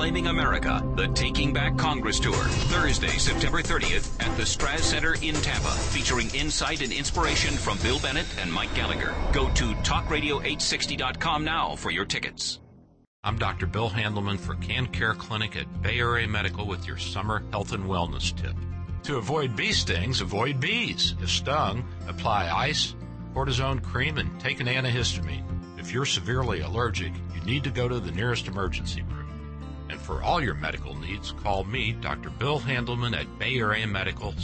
Reclaiming America, the Taking Back Congress Tour, Thursday, September 30th at the Straz Center in Tampa, featuring insight and inspiration from Bill Bennett and Mike Gallagher. Go to talkradio860.com now for your tickets. I'm Dr. Bill Handelman for CanCare Clinic at Bay Area Medical with your summer health and wellness tip. To avoid bee stings, avoid bees. If stung, apply ice, cortisone cream, and take an antihistamine. If you're severely allergic, you need to go to the nearest emergency room. And for all your medical needs, call me, Dr. Bill Handelman at Bay Area Medical,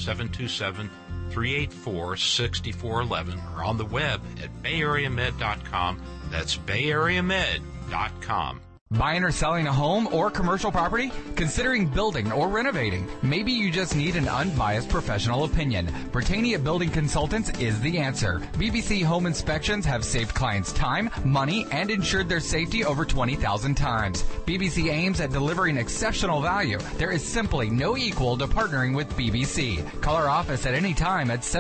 727-384-6411, or on the web at bayareamed.com. That's bayareamed.com. Buying or selling a home or commercial property? Considering building or renovating? Maybe you just need an unbiased professional opinion. Britannia Building Consultants is the answer. BBC Home Inspections have saved clients time, money, and ensured their safety over 20,000 times. BBC aims at delivering exceptional value. There is simply no equal to partnering with BBC. Call our office at any time at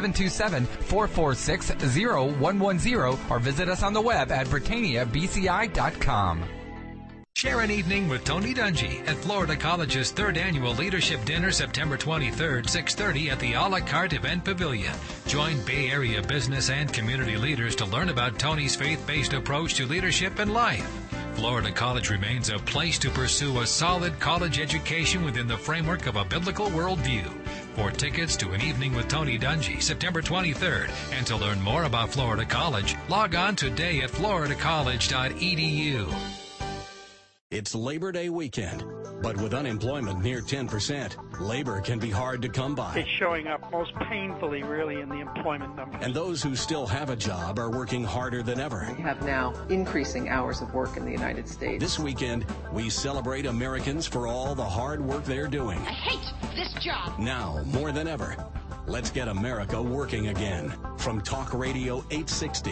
727-446-0110 or visit us on the web at BritanniaBCI.com. Share an evening with Tony Dungy at Florida College's 3rd Annual Leadership Dinner, September 23rd, 6:30 at the A La Carte Event Pavilion. Join Bay Area business and community leaders to learn about Tony's faith-based approach to leadership and life. Florida College remains a place to pursue a solid college education within the framework of a biblical worldview. For tickets to an evening with Tony Dungy, September 23rd, and to learn more about Florida College, log on today at floridacollege.edu. It's Labor Day weekend, but with unemployment near 10%, labor can be hard to come by. It's showing up most painfully, really, in the employment numbers. And those who still have a job are working harder than ever. We have now increasing hours of work in the United States. This weekend, we celebrate Americans for all the hard work they're doing. I hate this job. Now, more than ever, let's get America working again. From Talk Radio 860,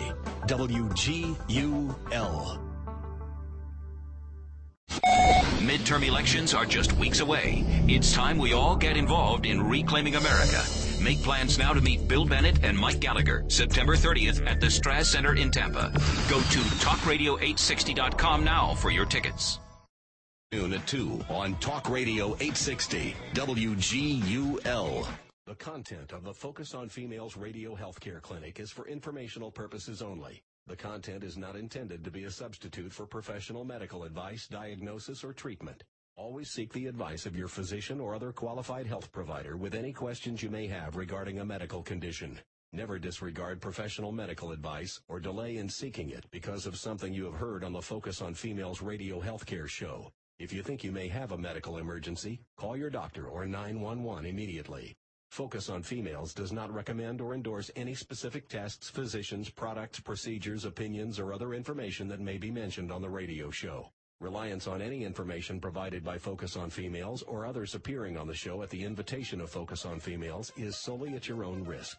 WGUL. Midterm elections are just weeks away. It's time we all get involved in Reclaiming America. Make plans now to meet Bill Bennett and Mike Gallagher, September 30th at the Straz Center in Tampa. Go to talkradio860.com now for your tickets. Noon at 2 on Talk Radio 860, WGUL. The content of the Focus on Females Radio Healthcare Clinic is for informational purposes only. The content is not intended to be a substitute for professional medical advice, diagnosis, or treatment. Always seek the advice of your physician or other qualified health provider with any questions you may have regarding a medical condition. Never disregard professional medical advice or delay in seeking it because of something you have heard on the Focus on Females Radio Healthcare show. If you think you may have a medical emergency, call your doctor or 911 immediately. Focus on Females does not recommend or endorse any specific tests, physicians, products, procedures, opinions, or other information that may be mentioned on the radio show. Reliance on any information provided by Focus on Females or others appearing on the show at the invitation of Focus on Females is solely at your own risk.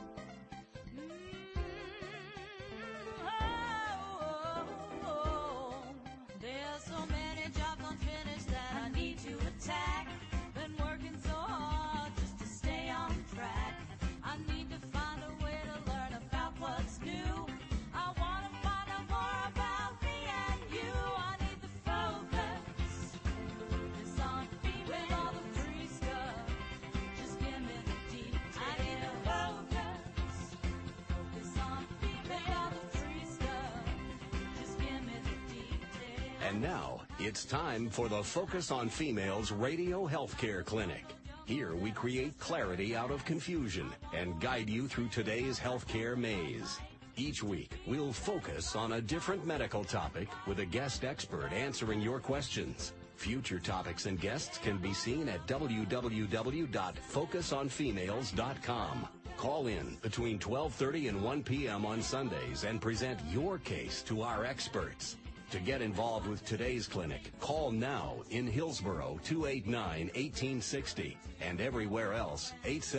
There's so many jobs unfinished that I need to attack. Been working so hard just to stay on track. I need to find a way to learn about what's new. I want to find out more about me and you. I need the focus. It's on me with all the free stuff. Just give me the details. I need a focus. Focus on me with all the free stuff. Just give me the details. And now, it's time for the Focus on Females Radio Healthcare Clinic. Here we create clarity out of confusion and guide you through today's healthcare maze. Each week, we'll focus on a different medical topic with a guest expert answering your questions. Future topics and guests can be seen at www.focusonfemales.com. Call in between 12:30 and 1 p.m. on Sundays and present your case to our experts. To get involved with today's clinic, call now in Hillsborough 289-1860 and everywhere else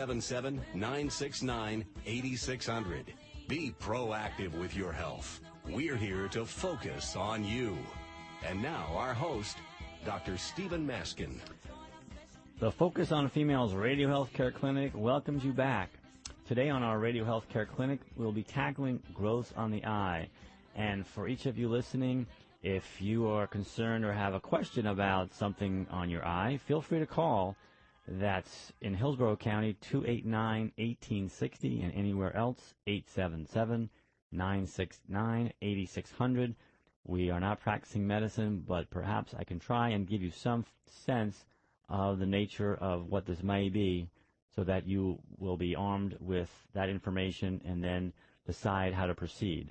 877-969-8600. Be proactive with your health. We're here to focus on you. And now our host, Dr. Stephen Maskin. The Focus on Females Radio Healthcare Clinic welcomes you back. Today on our Radio Healthcare Clinic, we'll be tackling growth on the eye. And for each of you listening, If you are concerned or have a question about something on your eye, feel free to call. That's in Hillsborough County, 289-1860, and anywhere else, 877-969-8600. We are not practicing medicine, but perhaps I can try and give you some sense of the nature of what this may be so that you will be armed with that information and then decide how to proceed.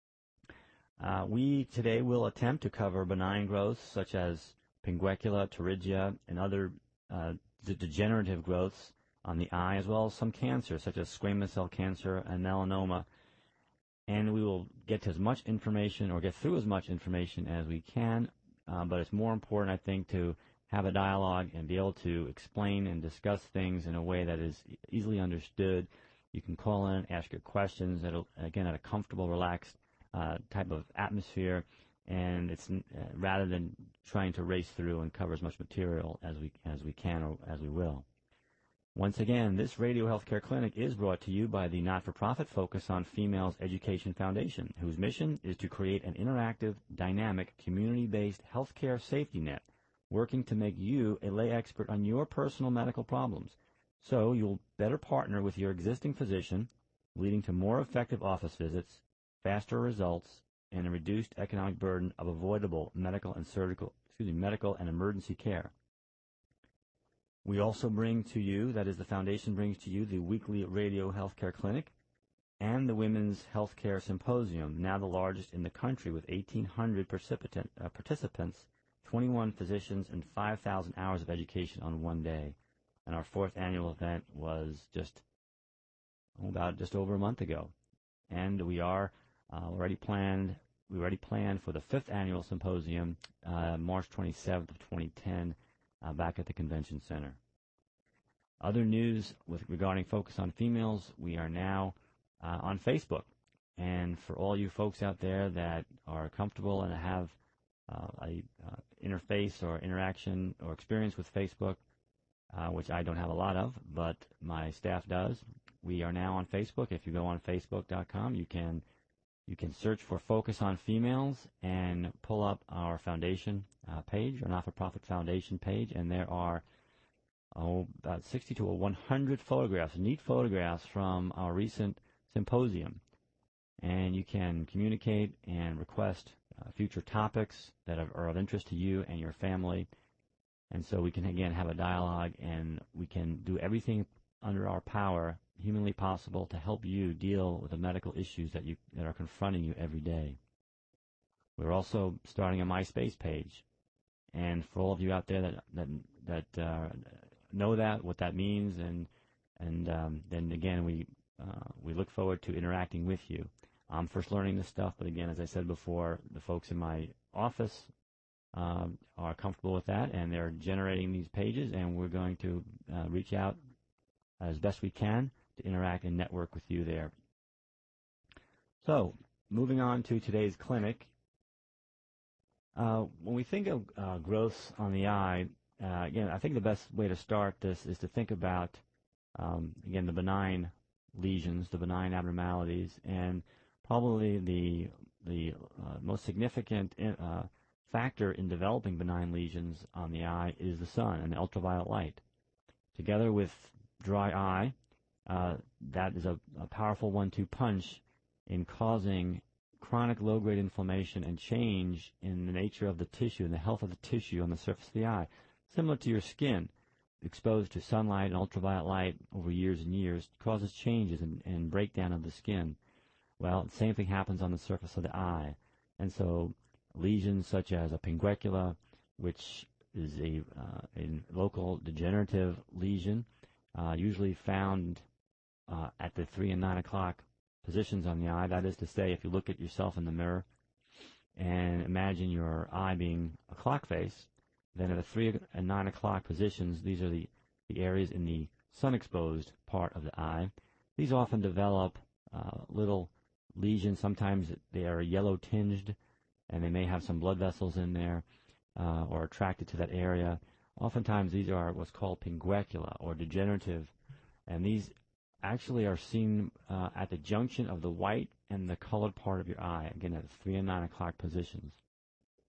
We today will attempt to cover benign growths such as pinguecula, pterygia, and other degenerative growths on the eye, as well as some cancer such as squamous cell cancer and melanoma. And we will get to as much information or get through as much information as we can, but it's more important, I think, to have a dialogue and be able to explain and discuss things in a way that is easily understood. You can call in, ask your questions, again, at a comfortable, relaxed type of atmosphere, and it's rather than trying to race through and cover as much material as we can or as we will. Once again, this Radio Healthcare Clinic is brought to you by the not-for-profit Focus on Females Education Foundation, whose mission is to create an interactive, dynamic, community-based healthcare safety net, working to make you a lay expert on your personal medical problems, so you'll better partner with your existing physician, leading to more effective office visits, faster results, and a reduced economic burden of avoidable medical and emergency care. We also bring to you, that is the foundation brings to you, the weekly Radio Healthcare Clinic and the Women's Healthcare Symposium, now the largest in the country with 1,800 participants, 21 physicians, and 5,000 hours of education on one day. And our fourth annual event was just over a month ago. And we are already planned for the fifth annual symposium, March 27th of 2010, back at the Convention Center. Other news regarding Focus on Females, we are now on Facebook. And for all you folks out there that are comfortable and have a interface or interaction or experience with Facebook, which I don't have a lot of, but my staff does, we are now on Facebook. If you go on Facebook.com, you can search for Focus on Females and pull up our foundation page, our not-for-profit foundation page, and there are about 60 to 100 photographs, neat photographs from our recent symposium. And you can communicate and request future topics that are of interest to you and your family. And so we can, again, have a dialogue, and we can do everything under our power, humanly possible, to help you deal with the medical issues that are confronting you every day. We're also starting a MySpace page. And for all of you out there that know what that means, and then again, we look forward to interacting with you. I'm first learning this stuff, but again, as I said before, the folks in my office are comfortable with that, and they're generating these pages, and we're going to reach out as best we can to interact and network with you there. So, moving on to today's clinic. When we think of growths on the eye, again, I think the best way to start this is to think about, again, the benign lesions, the benign abnormalities, and probably the most significant factor in developing benign lesions on the eye is the sun and the ultraviolet light. Together with dry eye, that is a powerful 1-2 punch in causing chronic low-grade inflammation and change in the nature of the tissue and the health of the tissue on the surface of the eye. Similar to your skin, exposed to sunlight and ultraviolet light over years and years causes changes and breakdown of the skin. Well, the same thing happens on the surface of the eye. And so lesions such as a pinguecula, which is a local degenerative lesion, usually found at the 3 and 9 o'clock positions on the eye. That is to say, if you look at yourself in the mirror and imagine your eye being a clock face, then at the 3 and 9 o'clock positions, these are the areas in the sun-exposed part of the eye. These often develop little lesions. Sometimes they are yellow-tinged, and they may have some blood vessels in there or attracted to that area. Oftentimes these are what's called pinguecula or degenerative, and these actually are seen at the junction of the white and the colored part of your eye, again at the 3 and 9 o'clock positions.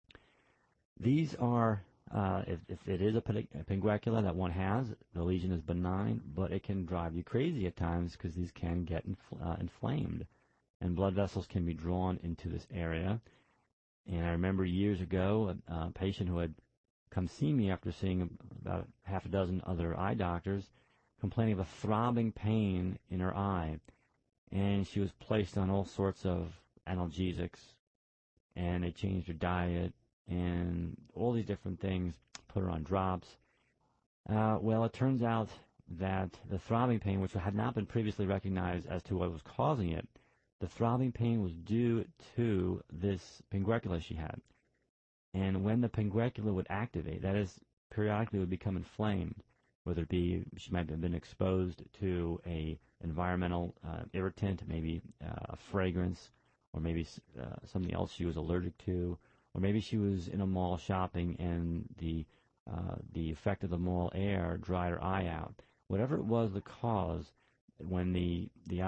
These are, if it is a pinguecula that one has, the lesion is benign, but it can drive you crazy at times because these can get inflamed, and blood vessels can be drawn into this area. And I remember years ago, a patient who had come see me after seeing about half a dozen other eye doctors, complaining of a throbbing pain in her eye, and she was placed on all sorts of analgesics, and they changed her diet and all these different things, put her on drops. Well, it turns out that the throbbing pain, which had not been previously recognized as to what was causing it, the throbbing pain was due to this pinguecula she had. And when the pinguecula would activate, that is, periodically would become inflamed, whether it be she might have been exposed to a environmental irritant, maybe a fragrance, or maybe something else she was allergic to, or maybe she was in a mall shopping and the effect of the mall air dried her eye out. Whatever it was the cause, when the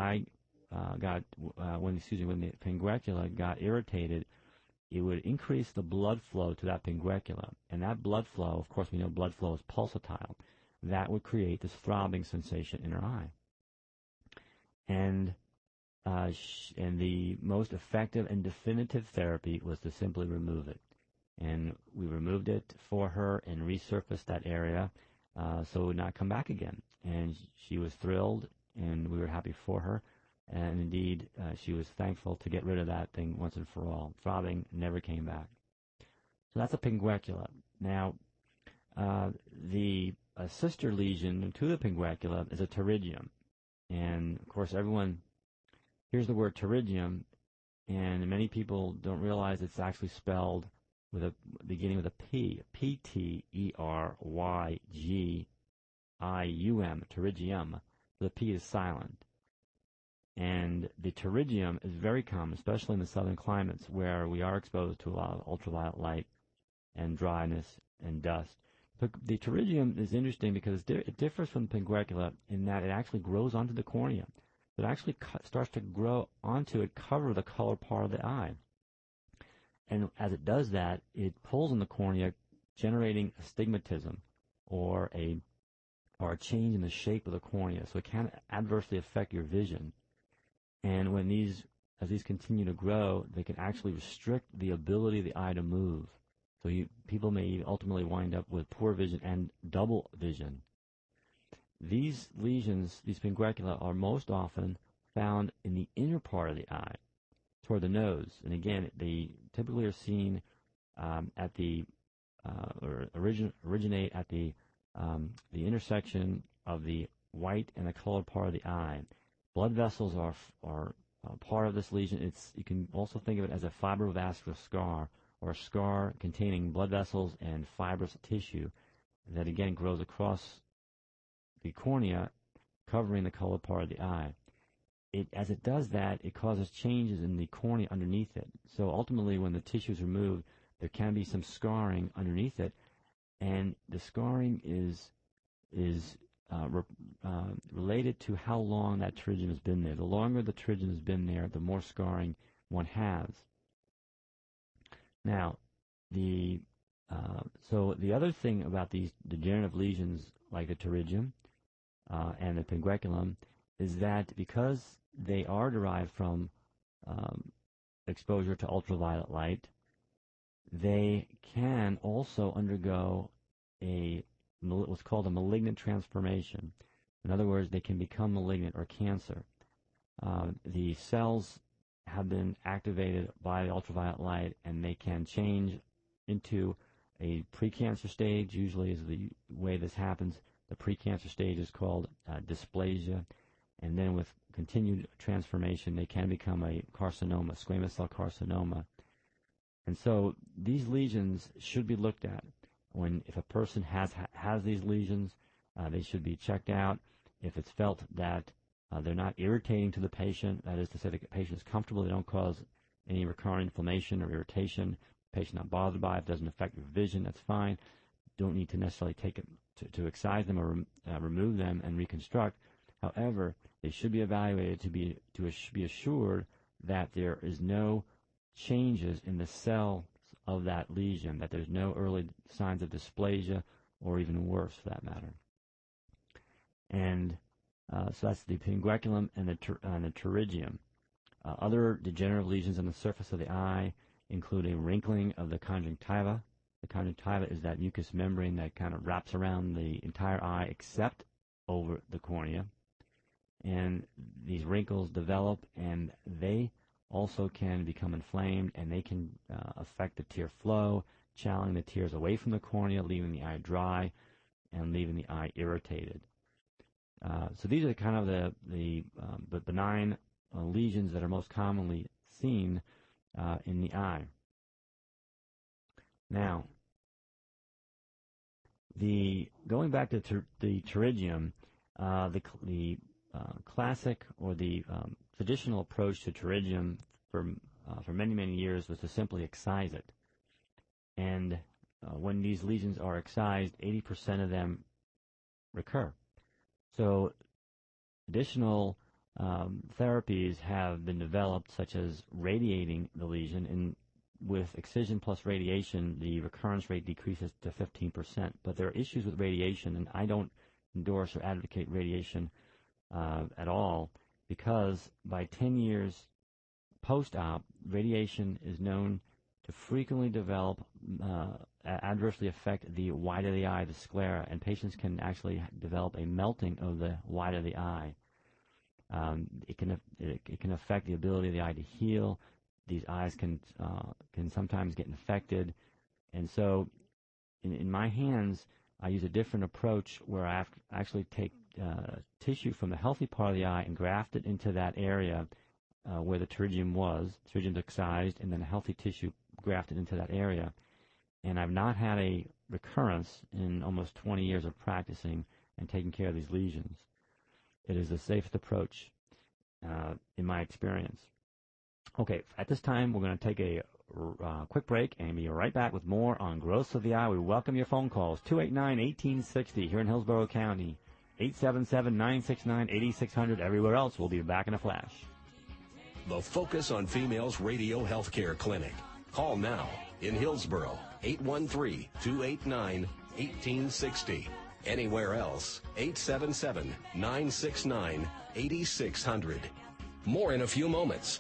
pinguecula got irritated, it would increase the blood flow to that pinguecula, and that blood flow, of course we know blood flow is pulsatile, that would create this throbbing sensation in her eye. And the most effective and definitive therapy was to simply remove it. And we removed it for her and resurfaced that area so it would not come back again. And she was thrilled, and we were happy for her. And indeed, she was thankful to get rid of that thing once and for all. Throbbing never came back. So that's a pinguecula. Now, the sister lesion to the pinguecula is a pterygium. And, of course, everyone hears the word pterygium, and many people don't realize it's actually spelled with beginning with a P, P-T-E-R-Y-G-I-U-M, pterygium. The P is silent. And the pterygium is very common, especially in the southern climates where we are exposed to a lot of ultraviolet light and dryness and dust. But the pterygium is interesting because it differs from the pinguecula in that it actually grows onto the cornea. It actually starts to grow onto it, cover the colored part of the eye. And as it does that, it pulls on the cornea, generating astigmatism or a change in the shape of the cornea. So it can adversely affect your vision. And when as these continue to grow, they can actually restrict the ability of the eye to move. So people may ultimately wind up with poor vision and double vision. These lesions, these pinguecula, are most often found in the inner part of the eye, toward the nose. And again, they typically are seen originate at the intersection of the white and the colored part of the eye. Blood vessels are part of this lesion. You can also think of it as a fibrovascular scar, or a scar containing blood vessels and fibrous tissue that again grows across the cornea, covering the colored part of the eye. As it does that, it causes changes in the cornea underneath it. So ultimately, when the tissue is removed, there can be some scarring underneath it, and the scarring is related to how long that pterygium has been there. The longer the pterygium has been there, the more scarring one has. Now, so the other thing about these degenerative lesions like the pterygium and the pingueculum is that because they are derived from exposure to ultraviolet light, they can also undergo what's called a malignant transformation. In other words, they can become malignant or cancer. The cells have been activated by the ultraviolet light, and they can change into a precancer stage. Usually is the way this happens. The precancer stage is called dysplasia, and then with continued transformation, they can become a carcinoma, squamous cell carcinoma. And so these lesions should be looked at. If a person has these lesions, they should be checked out. If it's felt that they're not irritating to the patient, that is to say the patient is comfortable, they don't cause any recurrent inflammation or irritation, the patient not bothered by it, doesn't affect your vision, that's fine. Don't need to necessarily take it to excise them or remove them and reconstruct. However, they should be evaluated to be assured that there is no changes in the cells of that lesion, that there's no early signs of dysplasia or even worse for that matter. And so that's the pingueculum and the pterygium. Other degenerative lesions on the surface of the eye include a wrinkling of the conjunctiva. The conjunctiva is that mucous membrane that kind of wraps around the entire eye except over the cornea. And these wrinkles develop, and they also can become inflamed, and they can affect the tear flow, channeling the tears away from the cornea, leaving the eye dry and leaving the eye irritated. So these are kind of the benign lesions that are most commonly seen in the eye. Now, going back to the pterygium, the classic or the traditional approach to pterygium for many years was to simply excise it. And when these lesions are excised, 80% of them recur. So additional therapies have been developed, such as radiating the lesion, and with excision plus radiation, the recurrence rate decreases to 15%. But there are issues with radiation, and I don't endorse or advocate radiation at all, because by 10 years post-op, radiation is known to frequently develop, adversely affect the white of the eye, the sclera, and patients can actually develop a melting of the white of the eye. It can affect the ability of the eye to heal. These eyes can sometimes get infected, and so in my hands, I use a different approach where I actually take tissue from the healthy part of the eye and graft it into that area where the pterygium was. Pterygium's excised, and then a healthy tissue grafted into that area. And I've not had a recurrence in almost 20 years of practicing and taking care of these lesions. It is the safest approach in my experience. Okay, at this time, we're going to take a quick break and be right back with more on growths of the eye. We welcome your phone calls, 289-1860 here in Hillsborough County, 877-969-8600. Everywhere else, we'll be back in a flash. The Focus on Females Radio Healthcare Clinic. Call now in Hillsborough, 813-289-1860. Anywhere else, 877-969-8600. More in a few moments.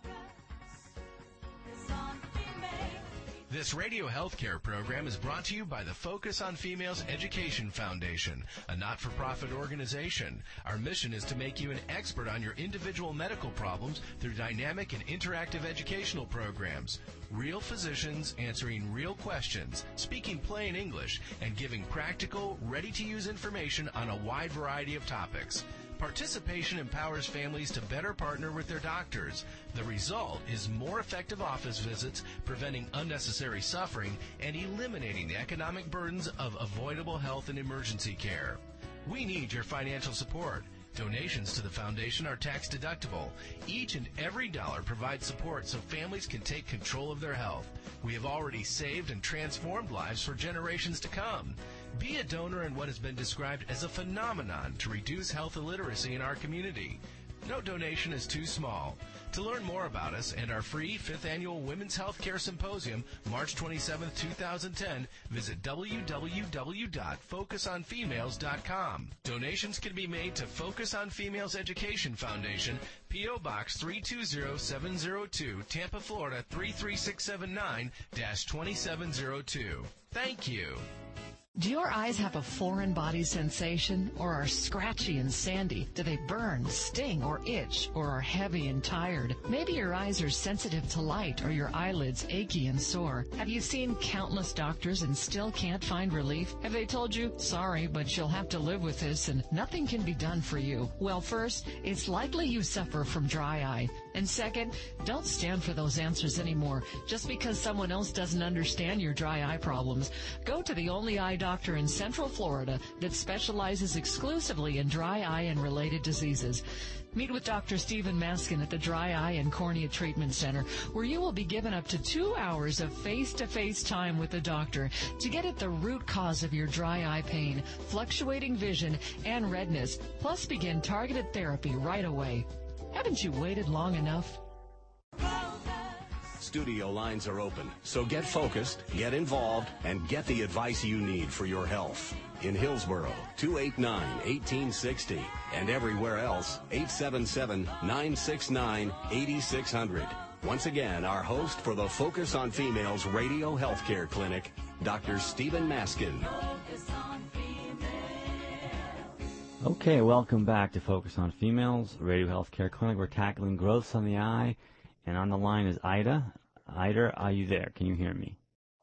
This radio healthcare program is brought to you by the Focus on Females Education Foundation, a not-for-profit organization. Our mission is to make you an expert on your individual medical problems through dynamic and interactive educational programs. Real physicians answering real questions, speaking plain English, and giving practical, ready-to-use information on a wide variety of topics. Participation empowers families to better partner with their doctors. The result is more effective office visits, preventing unnecessary suffering, and eliminating the economic burdens of avoidable health and emergency care. We need your financial support. Donations to the foundation are tax deductible. Each and every dollar provides support so families can take control of their health. We have already saved and transformed lives for generations to come. Be a donor in what has been described as a phenomenon to reduce health illiteracy in our community. No donation is too small. To learn more about us and our free 5th Annual Women's Healthcare Symposium, March 27, 2010, visit www.focusonfemales.com. Donations can be made to Focus on Females Education Foundation, P.O. Box 320702, Tampa, Florida 33679-2702. Thank you. Do your eyes have a foreign body sensation, or are scratchy and sandy? Do they burn, sting, or itch, or are heavy and tired? Maybe your eyes are sensitive to light, or your eyelids achy and sore. Have you seen countless doctors and still can't find relief? Have they told you, sorry, but you'll have to live with this and nothing can be done for you? Well, first, it's likely you suffer from dry eye. And second, don't stand for those answers anymore just because someone else doesn't understand your dry eye problems. Go to the only eye doctor in Central Florida that specializes exclusively in dry eye and related diseases. Meet with Dr. Stephen Maskin at the Dry Eye and Cornea Treatment Center, where you will be given up to 2 hours of face-to-face time with the doctor to get at the root cause of your dry eye pain, fluctuating vision, and redness, plus begin targeted therapy right away. Haven't you waited long enough? studio lines are open, so get focused, get involved, and get the advice you need for your health. In Hillsboro, 289-1860, and everywhere else, 877-969-8600. Once again, our host for the Focus on Females Radio Healthcare Clinic, Dr. Stephen Maskin. Okay, welcome back to Focus on Females Radio Healthcare Clinic. We're tackling growths on the eye, and on the line is Ida. Ida, are you there? Can you hear me?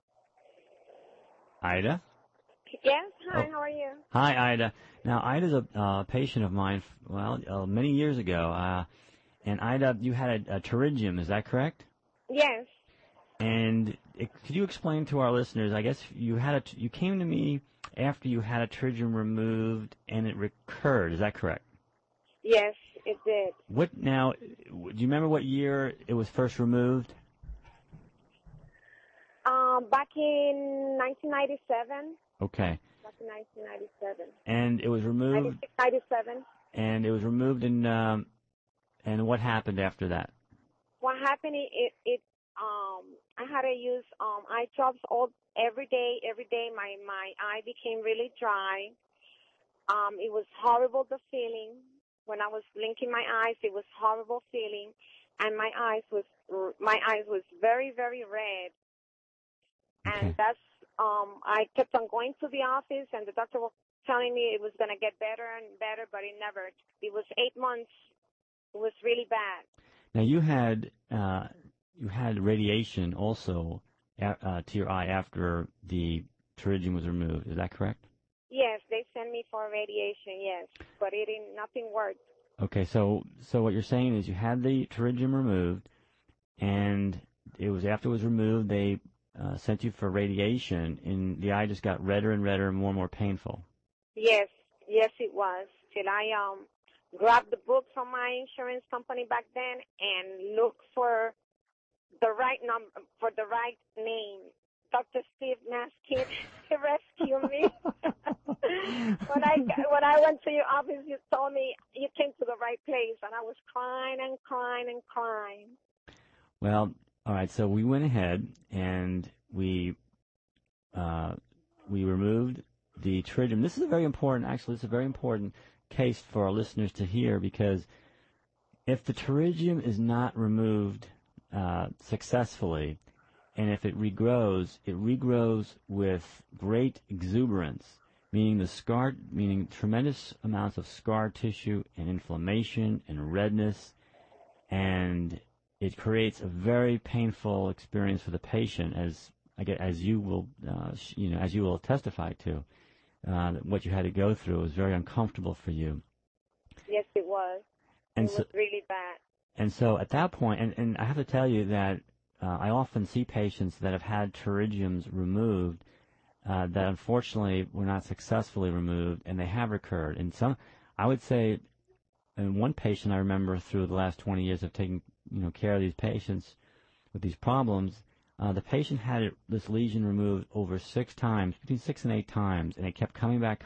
Ida? Yes, hi, how are you? Hi, Ida. Now, Ida's a patient of mine, many years ago. And Ida, you had a pterygium, is that correct? Yes. And could you explain to our listeners, I guess you came to me after you had a pterygium removed and it recurred, is that correct? Yes, it did. Do you remember what year it was first removed? Back in 1997. Okay. Back in 1997. And it was removed. 97. And it was removed, and what happened after that? What happened? I had to use eye drops every day. My eye became really dry. It was horrible, the feeling when I was blinking my eyes. It was horrible feeling, and my eyes was very, very red. Okay. And that's I kept on going to the office, and the doctor was telling me it was going to get better and better, but it never. It was 8 months. It was really bad. Now you had radiation also to your eye after the pterygium was removed. Is that correct? Yes, they sent me for radiation. Yes, but nothing worked. Okay, so what you're saying is you had the pterygium removed, and it was after it was removed they sent you for radiation, and the eye just got redder and redder and more painful. Yes, it was. Till I grabbed the book from my insurance company back then and looked for the right number, for the right name. Dr. Steve Maskin to rescue me. When I went to your office, you told me you came to the right place, and I was crying and crying and crying. Well, all right. So we went ahead and we removed the pterygium. This is a very important case for our listeners to hear, because if the pterygium is not removed successfully, and if it regrows with great exuberance, meaning tremendous amounts of scar tissue and inflammation and redness, and it creates a very painful experience for the patient, as you will testify to. What you had to go through was very uncomfortable for you. Yes, it was. It was really bad. And so at that point, and I have to tell you that I often see patients that have had pterygiums removed that unfortunately were not successfully removed, and they have recurred. And I would say, and one patient I remember through the last 20 years of taking care of these patients with these problems, the patient had this lesion removed over 6 times, between 6 and 8 times, and it kept coming back.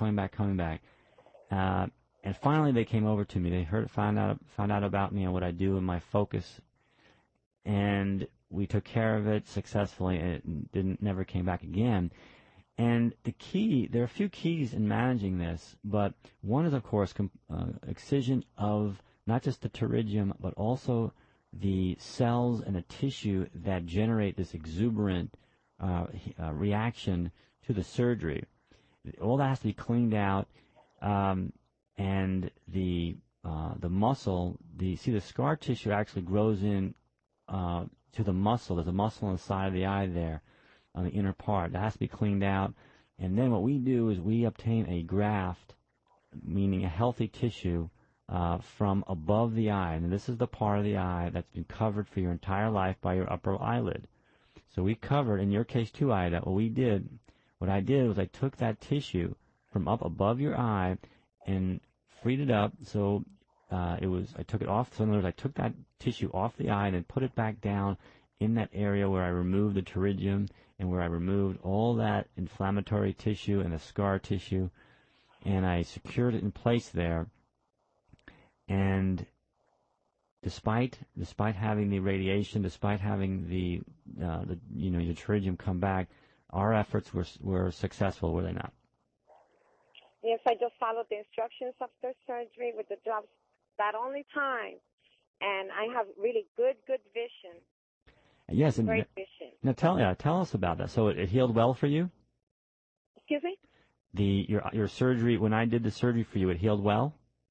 And finally, they came over to me. They found out about me and what I do and my focus, and we took care of it successfully, and it never came back again. And there are a few keys in managing this, but one is, of course, excision of not just the pterygium, but also the cells and the tissue that generate this exuberant reaction to the surgery. All that has to be cleaned out, and the muscle, the scar tissue actually grows in to the muscle. There's a muscle on the side of the eye there, on the inner part. That has to be cleaned out. And then what we do is we obtain a graft, meaning a healthy tissue, from above the eye. And this is the part of the eye that's been covered for your entire life by your upper eyelid. So we covered, in your case too, Ida, what I did was I took that tissue from up above your eye and freed it up. So I took it off. So in other words, I took that tissue off the eye and then put it back down in that area where I removed the pterygium and where I removed all that inflammatory tissue and the scar tissue, and I secured it in place there. And despite having the radiation, despite having the your pterygium come back, our efforts were successful, were they not? Yes, I just followed the instructions after surgery with the drops that only time, and I have really good vision. Yes, and great vision. Now tell us about that. So it healed well for you? Excuse me? Your surgery, when I did the surgery for you, it healed well?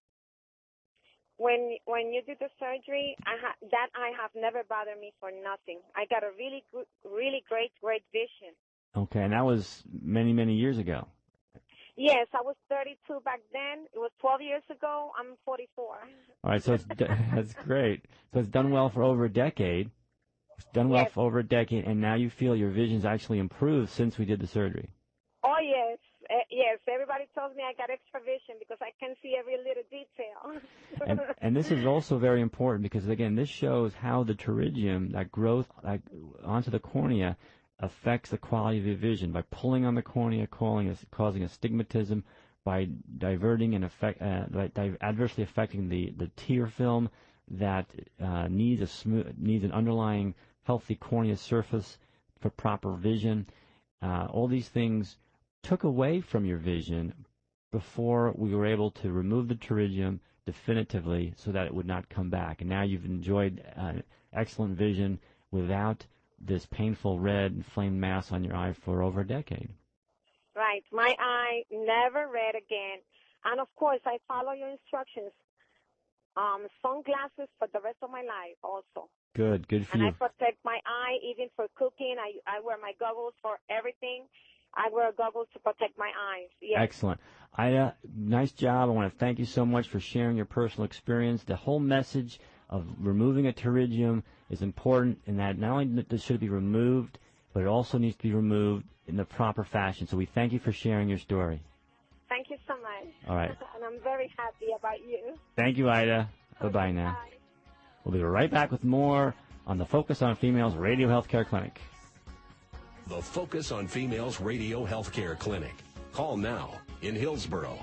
When you did the surgery, that eye have never bothered me for nothing. I got a really good, really great vision. Okay, and that was many, many years ago. Yes, I was 32 back then. It was 12 years ago. I'm 44. All right, so that's great. So it's done well for over a decade. It's done well for over a decade, and now you feel your vision's actually improved since we did the surgery. Oh, yes. Yes, everybody tells me I got extra vision because I can see every little detail. and this is also very important because, again, this shows how the pterygium, that growth onto the cornea, affects the quality of your vision by pulling on the cornea, causing astigmatism, by diverting and adversely affecting the tear film that needs an underlying healthy cornea surface for proper vision. All these things took away from your vision before we were able to remove the pterygium definitively so that it would not come back. And now you've enjoyed excellent vision without this painful red inflamed mass on your eye for over a decade. Right. My eye never red again. And, of course, I follow your instructions. Sunglasses for the rest of my life also. Good for you. And I protect my eye even for cooking. I wear my goggles for everything. I wear goggles to protect my eyes. Yes. Excellent. Ida, nice job. I want to thank you so much for sharing your personal experience. The whole message of removing a pterygium is important in that not only should it be removed, but it also needs to be removed in the proper fashion. So we thank you for sharing your story. Thank you so much. All right. And I'm very happy about you. Thank you, Ida. Bye-bye now. Bye. We'll be right back with more on the Focus on Females Radio Healthcare Clinic. The Focus on Females Radio Healthcare Clinic. Call now in Hillsborough,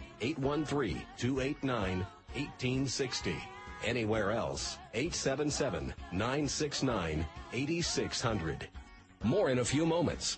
813-289-1860. Anywhere else, 877-969-8600. More in a few moments.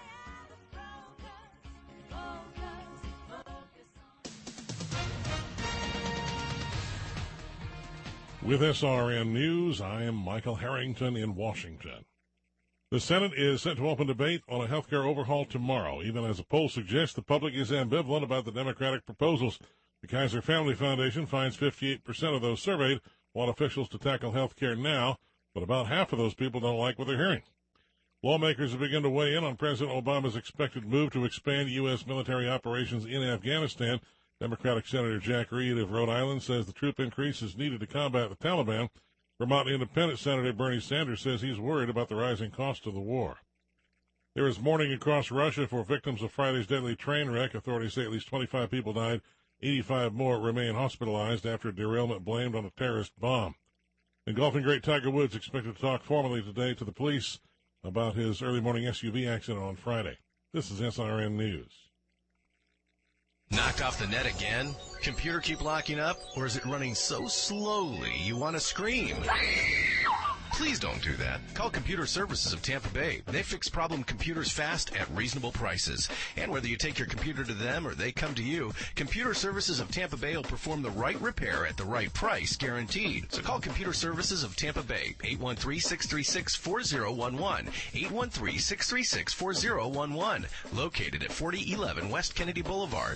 With SRN News, I am Michael Harrington in Washington. The Senate is set to open debate on a health care overhaul tomorrow, even as a poll suggests the public is ambivalent about the Democratic proposals. The Kaiser Family Foundation finds 58% of those surveyed want officials to tackle health care now, but about half of those people don't like what they're hearing. Lawmakers have begun to weigh in on President Obama's expected move to expand U.S. military operations in Afghanistan. Democratic Senator Jack Reed of Rhode Island says the troop increase is needed to combat the Taliban. Vermont Independent Senator Bernie Sanders says he's worried about the rising cost of the war. There is mourning across Russia for victims of Friday's deadly train wreck. Authorities say at least 25 people died. 85 more remain hospitalized after a derailment blamed on a terrorist bomb. And golfing great Tiger Woods expected to talk formally today to the police about his early morning SUV accident on Friday. This is SRN News. Knocked off the net again? Computer keep locking up? Or is it running so slowly you want to scream? Please don't do that. Call Computer Services of Tampa Bay. They fix problem computers fast at reasonable prices. And whether you take your computer to them or they come to you, Computer Services of Tampa Bay will perform the right repair at the right price, guaranteed. So call Computer Services of Tampa Bay, 813-636-4011, 813-636-4011, located at 4011 West Kennedy Boulevard.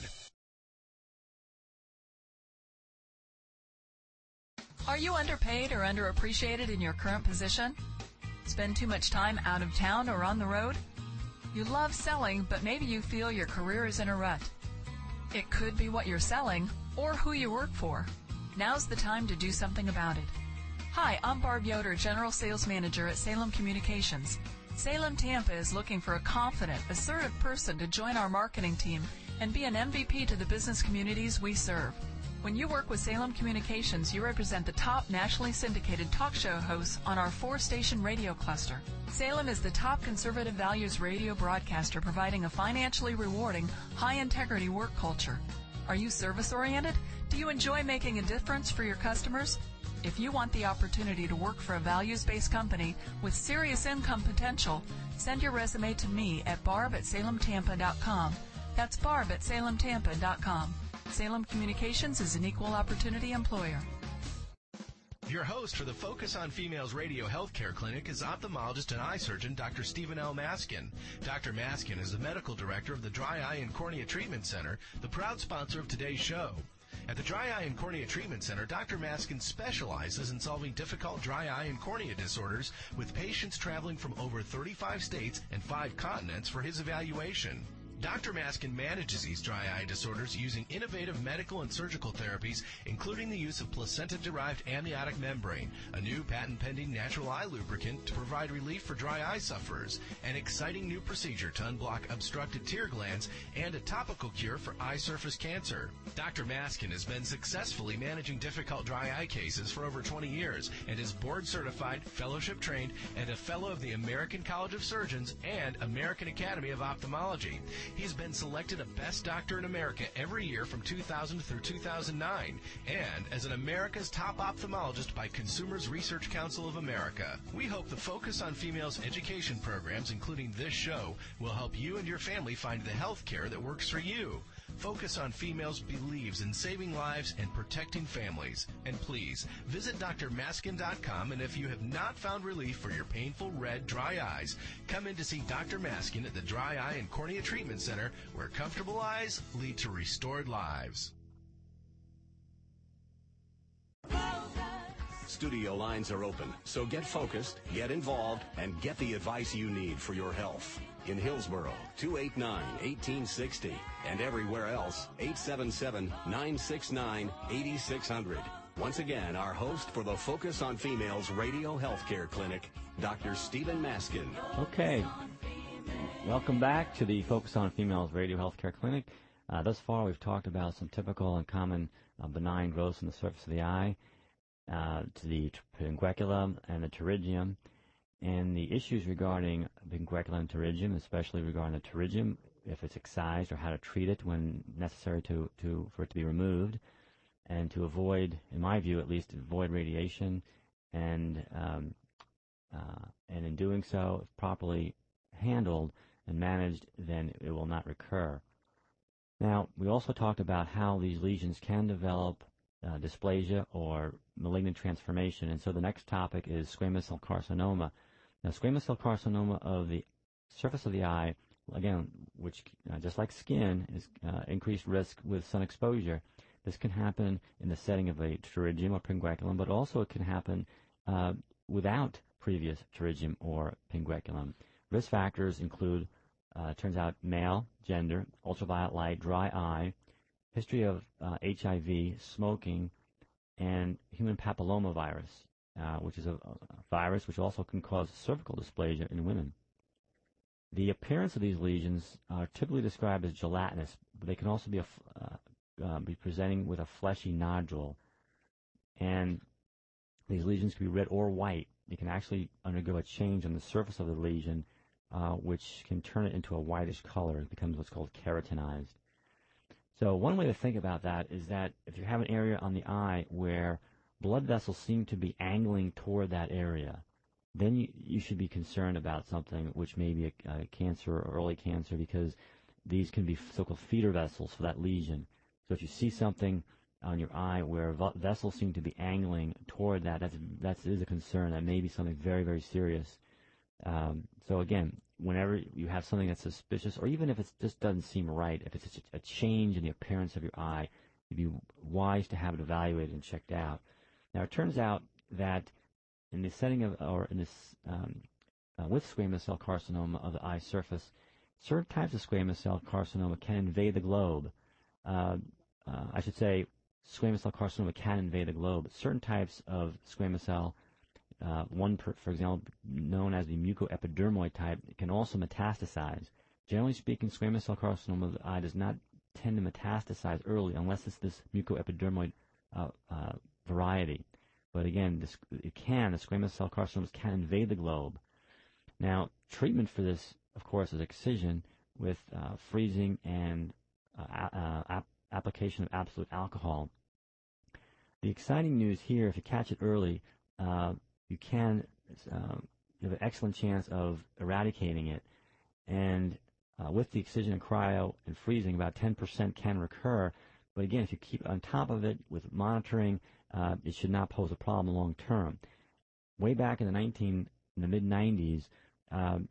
Are you underpaid or underappreciated in your current position? Spend too much time out of town or on the road? You love selling, but maybe you feel your career is in a rut. It could be what you're selling or who you work for. Now's the time to do something about it. Hi, I'm Barb Yoder, General Sales Manager at Salem Communications. Salem Tampa is looking for a confident, assertive person to join our marketing team and be an MVP to the business communities we serve. When you work with Salem Communications, you represent the top nationally syndicated talk show hosts on our 4-station radio cluster. Salem is the top conservative values radio broadcaster providing a financially rewarding, high-integrity work culture. Are you service-oriented? Do you enjoy making a difference for your customers? If you want the opportunity to work for a values-based company with serious income potential, send your resume to me at barb@salemtampa.com. That's barb@salemtampa.com. Salem Communications is an equal opportunity employer. Your host for the Focus on Females Radio Healthcare Clinic is ophthalmologist and eye surgeon Dr. Stephen L. Maskin. Dr. Maskin is the medical director of the Dry Eye and Cornea Treatment Center, the proud sponsor of today's show. At the Dry Eye and Cornea Treatment Center, Dr. Maskin specializes in solving difficult dry eye and cornea disorders with patients traveling from over 35 states and 5 continents for his evaluation. Dr. Maskin manages these dry eye disorders using innovative medical and surgical therapies, including the use of placenta-derived amniotic membrane, a new patent-pending natural eye lubricant to provide relief for dry eye sufferers, an exciting new procedure to unblock obstructed tear glands, and a topical cure for eye surface cancer. Dr. Maskin has been successfully managing difficult dry eye cases for over 20 years and is board-certified, fellowship-trained, and a fellow of the American College of Surgeons and American Academy of Ophthalmology. He's been selected a Best Doctor in America every year from 2000 through 2009, and as an America's Top Ophthalmologist by Consumers Research Council of America. We hope the Focus on Females education programs, including this show, will help you and your family find the health care that works for you. Focus on Females believes in saving lives and protecting families. And please, visit drmaskin.com, and if you have not found relief for your painful red, dry eyes, come in to see Dr. Maskin at the Dry Eye and Cornea Treatment Center, where comfortable eyes lead to restored lives. Studio lines are open, so get focused, get involved, and get the advice you need for your health. In Hillsborough, 289-1860, and everywhere else, 877-969-8600. Once again, our host for the Focus on Females Radio Healthcare Clinic, Dr. Stephen Maskin. Okay. Welcome back to the Focus on Females Radio Healthcare Clinic. Thus far, we've talked about some typical and common benign growths in the surface of the eye, to the pinguecula and the pterygium, and the issues regarding pinguecula and pterygium, especially regarding the pterygium, if it's excised or how to treat it when necessary for it to be removed, and to avoid, in my view at least, avoid radiation, and in doing so, if properly handled and managed, then it will not recur. Now, we also talked about how these lesions can develop dysplasia or malignant transformation, and so the next topic is squamous cell carcinoma. Now, squamous cell carcinoma of the surface of the eye, again, which just like skin, is increased risk with sun exposure. This can happen in the setting of a pterygium or pingueculum, but also it can happen without previous pterygium or pingueculum. Risk factors include, turns out, male, gender, ultraviolet light, dry eye, history of HIV, smoking, and human papillomavirus, which is a virus which also can cause cervical dysplasia in women. The appearance of these lesions are typically described as gelatinous, but they can also be presenting with a fleshy nodule. And these lesions can be red or white. You can actually undergo a change on the surface of the lesion, which can turn it into a whitish color. It becomes what's called keratinized. So one way to think about that is that if you have an area on the eye where blood vessels seem to be angling toward that area, then you should be concerned about something which may be a cancer or early cancer, because these can be so-called feeder vessels for that lesion. So if you see something on your eye where vessels seem to be angling toward that, that is a concern. That may be something very, very serious. So again, whenever you have something that's suspicious, or even if it just doesn't seem right, if it's a change in the appearance of your eye, it'd be wise to have it evaluated and checked out. Now, it turns out that in the setting of, or in this, with squamous cell carcinoma of the eye surface, certain types of squamous cell carcinoma can invade the globe. I should say, squamous cell carcinoma can invade the globe. Certain types of squamous cell, for example, known as the mucoepidermoid type, can also metastasize. Generally speaking, squamous cell carcinoma of the eye does not tend to metastasize early unless it's this mucoepidermoid variety. But again, the squamous cell carcinomas can invade the globe. Now, treatment for this, of course, is excision with freezing and application of absolute alcohol. The exciting news here, if you catch it early, you have an excellent chance of eradicating it. And with the excision and cryo and freezing, about 10% can recur. But again, if you keep on top of it with monitoring, it should not pose a problem long term. Way back in the mid-90s, I'm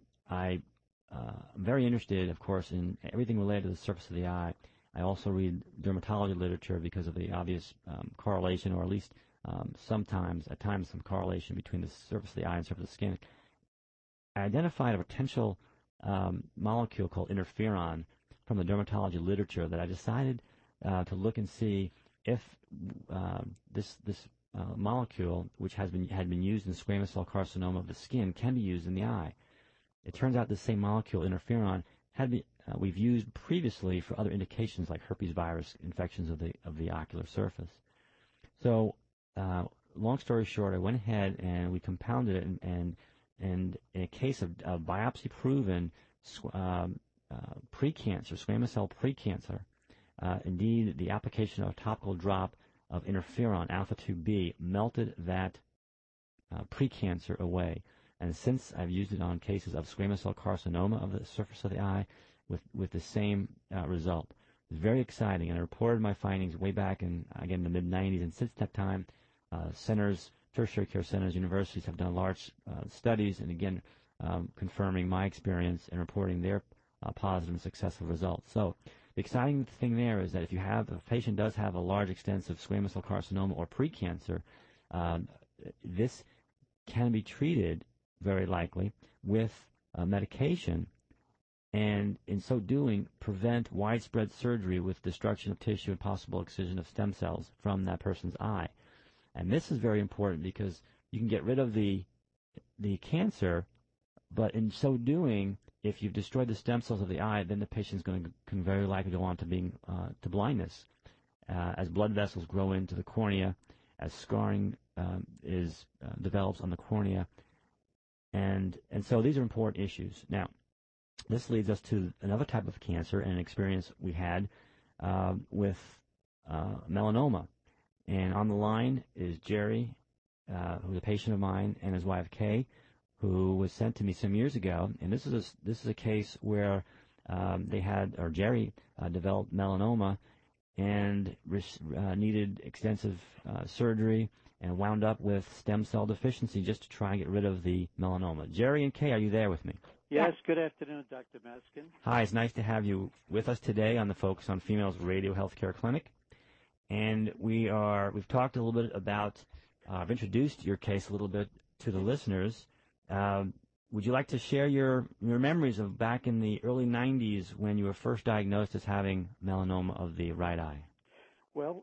very interested, of course, in everything related to the surface of the eye. I also read dermatology literature because of the obvious correlation, or at least at times some correlation between the surface of the eye and surface of the skin. I identified a potential molecule called interferon from the dermatology literature that I decided to look and see if this molecule, which had been used in squamous cell carcinoma of the skin, can be used in the eye. It turns out the same molecule, interferon, we've used previously for other indications like herpes virus infections of the ocular surface. So, long story short, I went ahead and we compounded it, and in a case of biopsy-proven precancer, squamous cell precancer, indeed the application of a topical drop of interferon alpha-2b melted that precancer away. And since I've used it on cases of squamous cell carcinoma of the surface of the eye with the same result. It's very exciting, and I reported my findings way back in, again, the mid-90s, and since that time, centers, tertiary care centers, universities have done large studies, and again, confirming my experience and reporting their positive and successful results. So the exciting thing there is that if a patient does have a large extensive squamous cell carcinoma or precancer, this can be treated very likely with medication, and in so doing prevent widespread surgery with destruction of tissue and possible excision of stem cells from that person's eye. And this is very important because you can get rid of the cancer, but in so doing, if you've destroyed the stem cells of the eye, then the patient can very likely go on to being to blindness, as blood vessels grow into the cornea, as scarring develops on the cornea, and so these are important issues. Now, this leads us to another type of cancer and an experience we had with melanoma. And on the line is Jerry, who's a patient of mine, and his wife Kay, who was sent to me some years ago. And this is a case where Jerry developed melanoma and needed extensive surgery and wound up with stem cell deficiency just to try and get rid of the melanoma. Jerry and Kay, are you there with me? Yes, good afternoon, Dr. Maskin. Hi, it's nice to have you with us today on the Focus on Females Radio Healthcare Clinic. And we've talked a little bit about, I've introduced your case a little bit to the listeners. Would you like to share your memories of back in the early 90s when you were first diagnosed as having melanoma of the right eye? Well,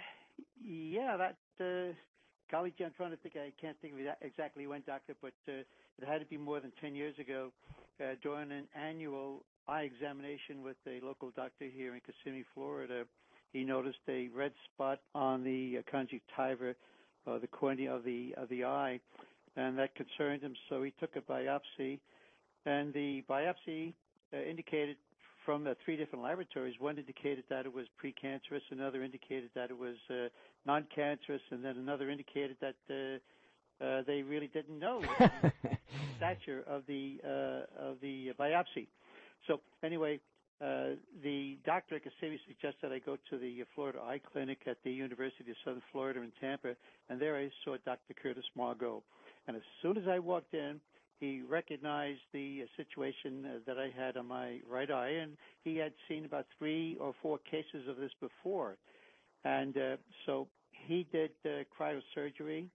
golly, I'm trying to think. I can't think of exactly when, Doctor, but it had to be more than 10 years ago during an annual eye examination with a local doctor here in Kissimmee, Florida. He noticed a red spot on the conjunctiva, the cornea of the eye, and that concerned him. So he took a biopsy, and the biopsy indicated from 3 different laboratories. One indicated that it was precancerous, another indicated that it was non-cancerous, and then another indicated that they really didn't know the stature of the biopsy. So anyway, the doctor at Kissimmee suggested I go to the Florida Eye Clinic at the University of Southern Florida in Tampa, and there I saw Dr. Curtis Margot. And as soon as I walked in, he recognized the situation that I had on my right eye, and he had seen about 3 or 4 cases of this before. And so he did cryosurgery.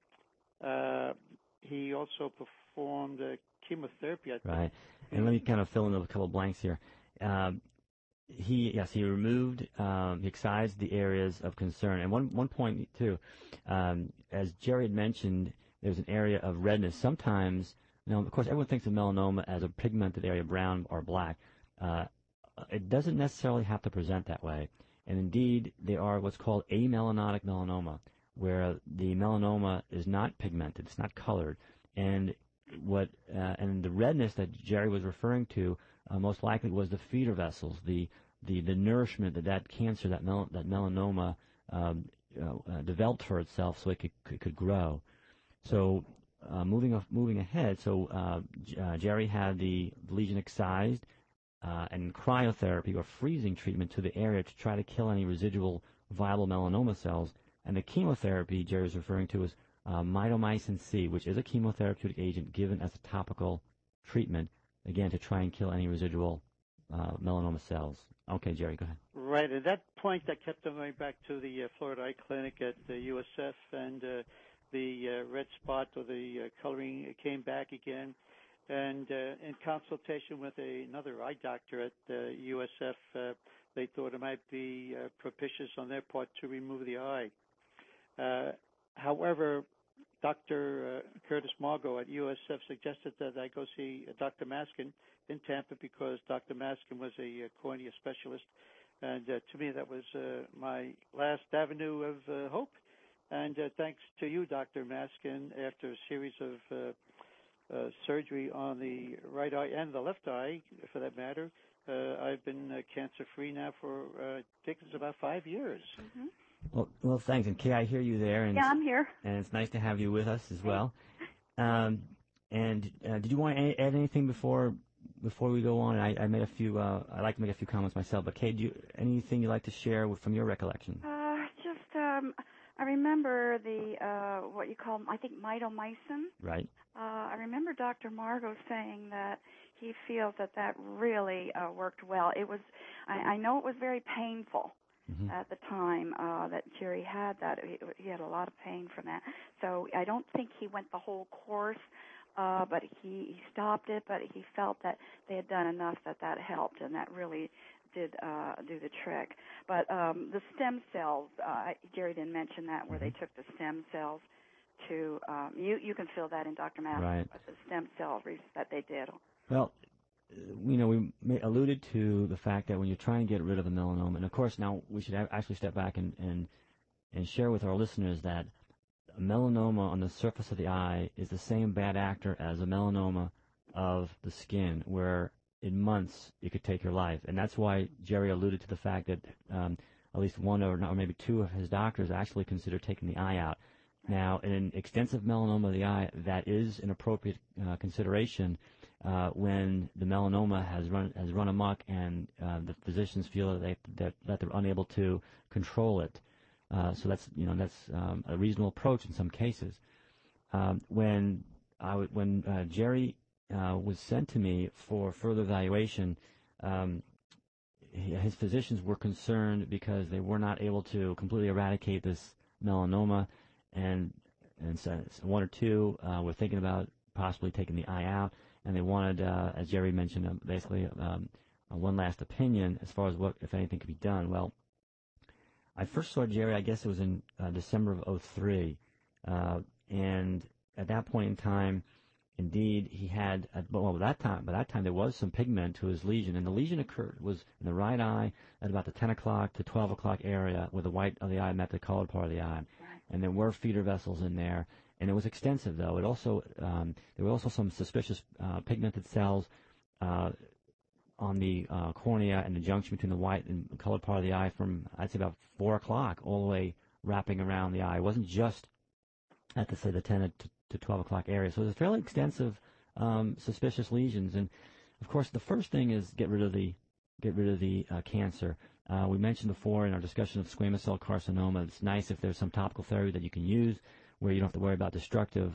He also performed chemotherapy. Right. And let me kind of fill in a couple of blanks here. He removed, he excised the areas of concern. And one point, too, as Jerry had mentioned, there's an area of redness. Sometimes, of course, everyone thinks of melanoma as a pigmented area, brown or black. It doesn't necessarily have to present that way. And indeed, there are what's called amelanotic melanoma, where the melanoma is not pigmented, it's not colored. And the redness that Jerry was referring to most likely was the feeder vessels, the nourishment that cancer, that melanoma developed for itself so it could grow. So moving ahead, so Jerry had the lesion excised and cryotherapy or freezing treatment to the area to try to kill any residual viable melanoma cells. And the chemotherapy Jerry is referring to is mitomycin C, which is a chemotherapeutic agent given as a topical treatment, again, to try and kill any residual melanoma cells. Okay, Jerry, go ahead. Right. At that point, I kept on going back to the Florida Eye Clinic at the USF, and the red spot or the coloring came back again. And in consultation with another eye doctor at USF, they thought it might be propitious on their part to remove the eye. However, Dr. Curtis Margot at USF suggested that I go see Dr. Maskin in Tampa because Dr. Maskin was a cornea specialist. And to me, that was my last avenue of hope. And thanks to you, Dr. Maskin, after a series of surgery on the right eye and the left eye, for that matter, I've been cancer-free now for, I think it's about 5 years. Mm-hmm. Well, thanks. And Kay, I hear you there. And yeah, I'm here. And it's nice to have you with us as well. And did you want to add anything before we go on? I made a few. I like to make a few comments myself. But Kay, anything you'd like to share from your recollection? I remember the what you call, I think, mitomycin. Right. I remember Dr. Margot saying that he feels that really worked well. It was. I know it was very painful. Mm-hmm. At the time that Jerry had that. He had a lot of pain from that. So I don't think he went the whole course, but he stopped it, but he felt that they had done enough that helped, and that really did do the trick. But the stem cells, Jerry didn't mention that, where they took the stem cells to, you can feel that in Dr. Mathis, right. The stem cell that they did. Well, we alluded to the fact that when you're trying to get rid of a melanoma, and of course now we should actually step back and share with our listeners that a melanoma on the surface of the eye is the same bad actor as a melanoma of the skin, where in months it could take your life. And that's why Jerry alluded to the fact that at least one or maybe two of his doctors actually consider taking the eye out. Now, in an extensive melanoma of the eye, that is an appropriate consideration when the melanoma has run amok and the physicians feel that they're unable to control it. So that's a reasonable approach in some cases. When Jerry was sent to me for further evaluation, his physicians were concerned because they were not able to completely eradicate this melanoma, and so one or two were thinking about possibly taking the eye out, and they wanted, as Jerry mentioned, basically one last opinion as far as what, if anything, could be done. Well, I first saw Jerry, I guess it was in December of 2003, and at that point in time, indeed, he had, by that time there was some pigment to his lesion, and the lesion was in the right eye at about the 10 o'clock to 12 o'clock area, where the white of the eye met the colored part of the eye. And there were feeder vessels in there, and it was extensive, though. It also there were also some suspicious pigmented cells on the cornea and the junction between the white and colored part of the eye from, I'd say, about 4 o'clock all the way wrapping around the eye. It wasn't just at the 10 to 12 o'clock area. So it was fairly extensive, suspicious lesions. And of course, the first thing is get rid of the cancer. We mentioned before in our discussion of squamous cell carcinoma, it's nice if there's some topical therapy that you can use where you don't have to worry about destroying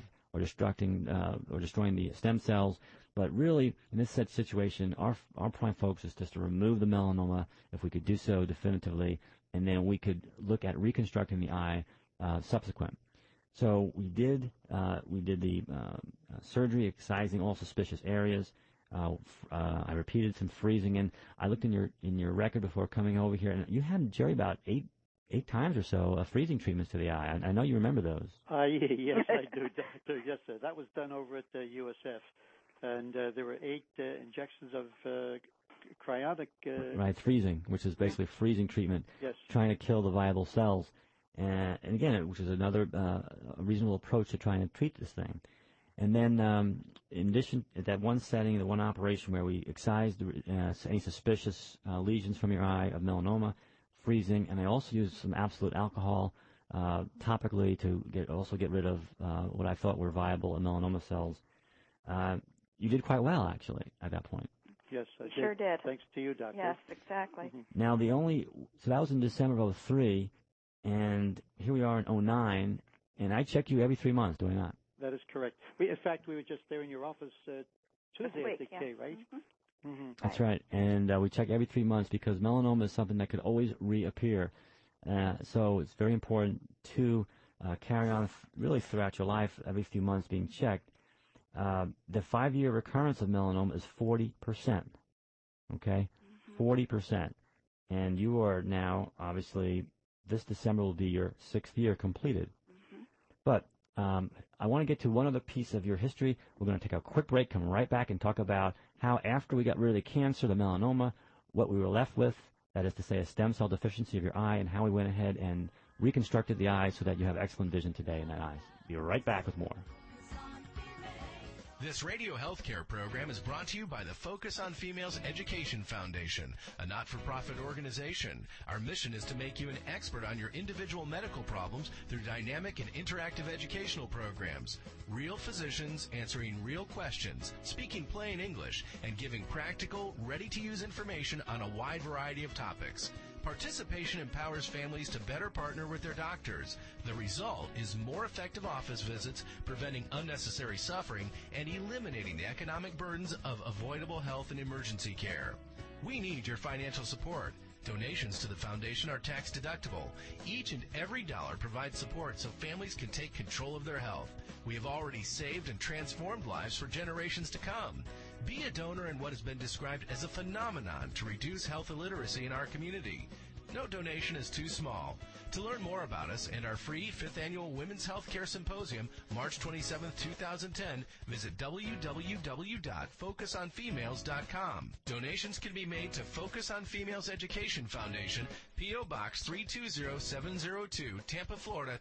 the stem cells. But really, in this situation, our prime focus is just to remove the melanoma, if we could do so definitively, and then we could look at reconstructing the eye subsequent. So we did the surgery, excising all suspicious areas. I repeated some freezing, and I looked in your record before coming over here, and you had, Jerry, about eight times or so freezing treatments to the eye. I know you remember those. Yes, I do, Doctor. Yes, sir. That was done over at USF, and there were 8 injections of cryonic. Right, freezing, which is basically freezing treatment, yes, trying to kill the viable cells. And again, which is another reasonable approach to trying to treat this thing. And then, in addition, at that one setting, the one operation where we excised any suspicious lesions from your eye of melanoma, freezing, and I also used some absolute alcohol topically to get rid of what I thought were viable melanoma cells. You did quite well, actually, at that point. Yes, I did. Sure did. Thanks to you, Doctor. Yes, exactly. Now, so that was in December of 03, and here we are in 09, and I check you every 3 months, do I not? That is correct. In fact, we were just there in your office Tuesday at the K, right? That's right, and we check every 3 months because melanoma is something that could always reappear. So it's very important to carry on really throughout your life, every few months being checked. The 5-year recurrence of melanoma is 40%, okay? 40%. And you are now, obviously, this December will be your 6th year completed. But I want to get to one other piece of your history. We're going to take a quick break, come right back, and talk about how after we got rid of the cancer, the melanoma, what we were left with, that is to say a stem cell deficiency of your eye, and how we went ahead and reconstructed the eye so that you have excellent vision today in that eye. Be right back with more. This radio healthcare program is brought to you by the Focus on Females Education Foundation, a not-for-profit organization. Our mission is to make you an expert on your individual medical problems through dynamic and interactive educational programs. Real physicians answering real questions, speaking plain English, and giving practical, ready-to-use information on a wide variety of topics. Participation empowers families to better partner with their doctors. The result is more effective office visits, preventing unnecessary suffering, and eliminating the economic burdens of avoidable health and emergency care. We need your financial support. Donations to the foundation are tax deductible. Each and every dollar provides support so families can take control of their health. We have already saved and transformed lives for generations to come. Be a donor in what has been described as a phenomenon to reduce health illiteracy in our community. No donation is too small. To learn more about us and our free 5th Annual Women's Healthcare Symposium, March 27, 2010, visit www.focusonfemales.com. Donations can be made to Focus on Females Education Foundation, P.O. Box 320702, Tampa, Florida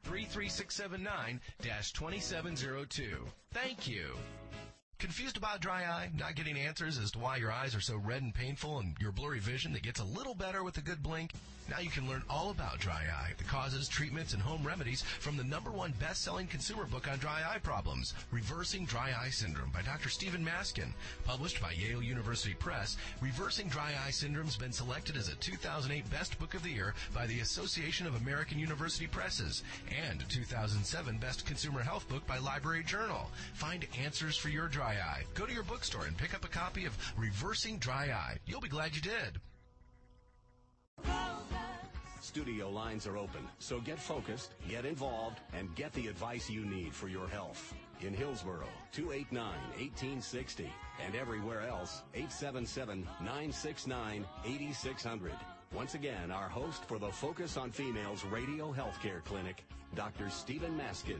33679-2702. Thank you. Confused about dry eye? Not getting answers as to why your eyes are so red and painful and your blurry vision that gets a little better with a good blink? Now you can learn all about dry eye, the causes, treatments, and home remedies from the #1 best-selling consumer book on dry eye problems, Reversing Dry Eye Syndrome by Dr. Stephen Maskin. Published by Yale University Press, Reversing Dry Eye Syndrome has been selected as a 2008 Best Book of the Year by the Association of American University Presses and a 2007 Best Consumer Health Book by Library Journal. Find answers for your dry eye. Go to your bookstore and pick up a copy of Reversing Dry Eye. You'll be glad you did. Studio lines are open, so get focused, get involved, and get the advice you need for your health. In Hillsborough, 289-1860, and everywhere else, 877-969-8600. Once again, our host for the Focus on Females Radio Healthcare Clinic, Dr. Stephen Maskin.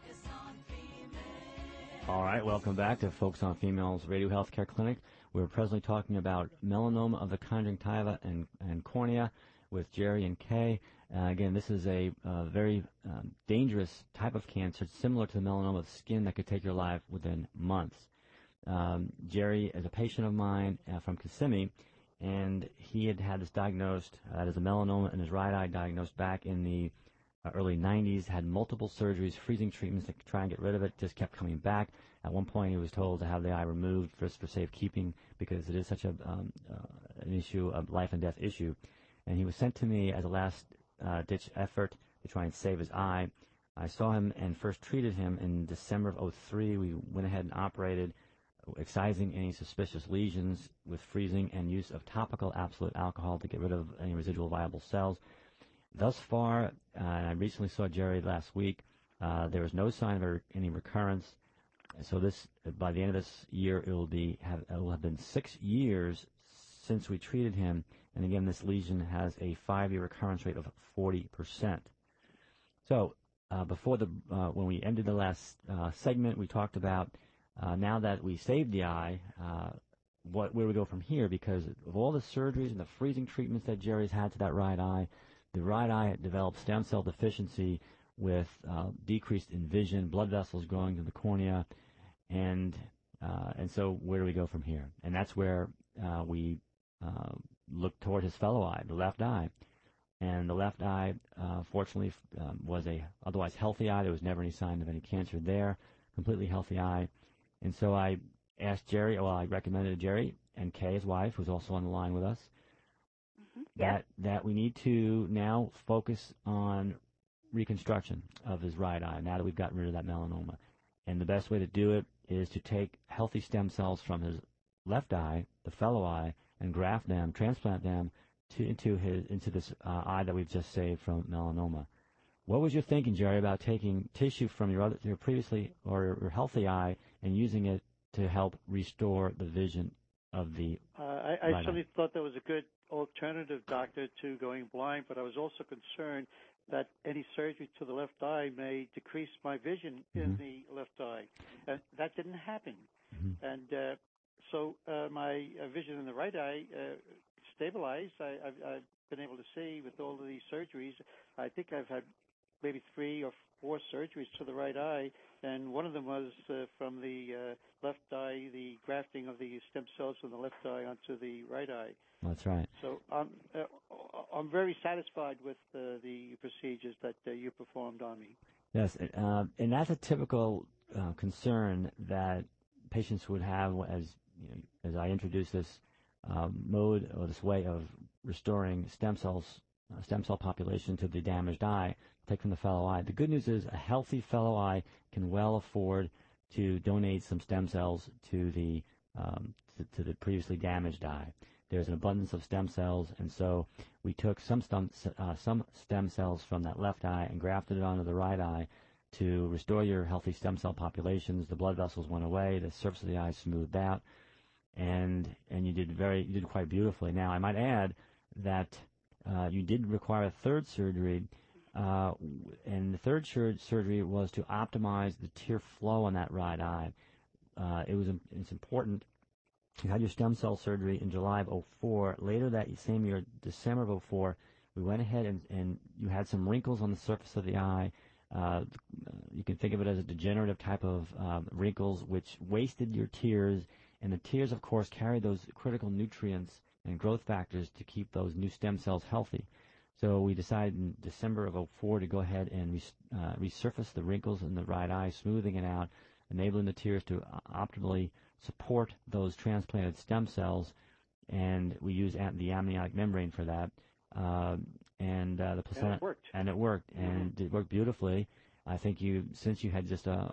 All right, welcome back to Focus on Females Radio Healthcare Clinic. We're presently talking about melanoma of the conjunctiva and cornea with Jerry and Kay. Again, this is a very dangerous type of cancer, similar to the melanoma of the skin that could take your life within months. Jerry is a patient of mine from Kissimmee, and he had this diagnosed as a melanoma in his right eye, diagnosed back in the early 90s, had multiple surgeries, freezing treatments to try and get rid of it, just kept coming back. At one point, he was told to have the eye removed for safekeeping because it is such an issue, a life and death issue. And he was sent to me as a last-ditch effort to try and save his eye. I saw him and first treated him in December of 03. We went ahead and operated, excising any suspicious lesions with freezing and use of topical absolute alcohol to get rid of any residual viable cells. Thus far, I recently saw Jerry last week, there was no sign of any recurrence. So by the end of this year, it will have been 6 years since we treated him. And again, this lesion has a 5-year recurrence rate of 40%. So when we ended the last segment, we talked about now that we saved the eye, where we go from here, because of all the surgeries and the freezing treatments that Jerry's had to that right eye. The right eye developed stem cell deficiency with decreased in vision, blood vessels growing to the cornea, and so where do we go from here? And that's where we look toward his fellow eye, the left eye. And the left eye, fortunately, was a otherwise healthy eye. There was never any sign of any cancer there, completely healthy eye. And so I asked Jerry, I recommended Jerry and Kay, his wife, who's also on the line with us, that we need to now focus on reconstruction of his right eye now that we've gotten rid of that melanoma. And the best way to do it is to take healthy stem cells from his left eye, the fellow eye, and graft them, transplant them into this eye that we've just saved from melanoma. What was your thinking, Jerry, about taking tissue from your previously or your healthy eye and using it to help restore the vision of the I right certainly eye? thought that was a good alternative, doctor, to going blind, but I was also concerned that any surgery to the left eye may decrease my vision in the left eye. And that didn't happen. And so my vision in the right eye stabilized. I've been able to see with all of these surgeries. I think I've had maybe 3 or 4 surgeries to the right eye, and one of them was from the left eye, the grafting of the stem cells from the left eye onto the right eye. That's right. So I'm very satisfied with the procedures that you performed on me. Yes, and that's a typical concern that patients would have as I introduce this mode or this way of restoring stem cell population to the damaged eye, take from the fellow eye. The good news is a healthy fellow eye can well afford to donate some stem cells to the previously damaged eye. There's an abundance of stem cells, and so we took some stem cells from that left eye and grafted it onto the right eye to restore your healthy stem cell populations. The blood vessels went away, the surface of the eye smoothed out, and you did quite beautifully. Now, I might add that you did require a third surgery, and the third surgery was to optimize the tear flow on that right eye. It's important. You had your stem cell surgery in July of 2004. Later that same year, December of 2004, we went ahead and you had some wrinkles on the surface of the eye. You can think of it as a degenerative type of wrinkles which wasted your tears, and the tears, of course, carry those critical nutrients and growth factors to keep those new stem cells healthy. So we decided in December of 2004 to go ahead and resurface the wrinkles in the right eye, smoothing it out, enabling the tears to optimally support those transplanted stem cells, and we use the amniotic membrane for that. And the placenta, and it worked. And it worked, and it worked beautifully. I think since you had just a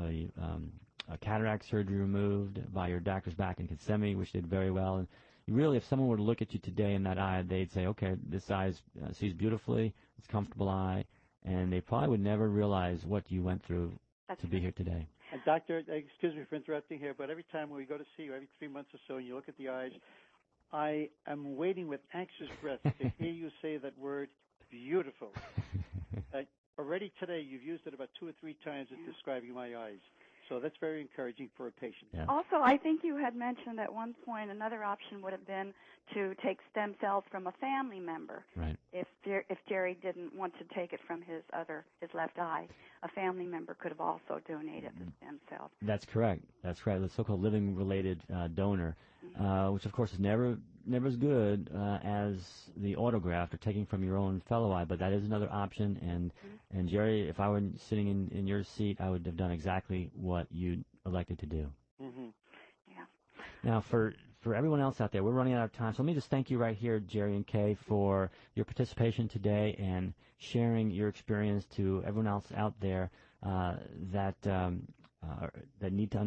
cataract surgery removed by your doctors back in Kissimmee, which did very well. And really, if someone were to look at you today in that eye, they'd say, okay, this eye sees beautifully, it's a comfortable eye, and they probably would never realize what you went through to be here today. And doctor, excuse me for interrupting here, but every time we go to see you, every 3 months or so, and you look at the eyes, I am waiting with anxious breath to hear you say that word, beautiful. Already today, you've used it about 2 or 3 times in describing my eyes. So that's very encouraging for a patient. Yeah. Also, I think you had mentioned at one point another option would have been to take stem cells from a family member. Right. If Jerry didn't want to take it from his left eye, a family member could have also donated the stem cells. That's correct. That's right. The so-called living-related donor, which of course is never as good as the autograft or taking from your own fellow eye, but that is another option. And Jerry, if I were sitting in your seat, I would have done exactly what you elected to do. Mm-hmm. Yeah. Now, for everyone else out there, we're running out of time, so let me just thank you right here, Jerry and Kay, for your participation today and sharing your experience to everyone else out there that need to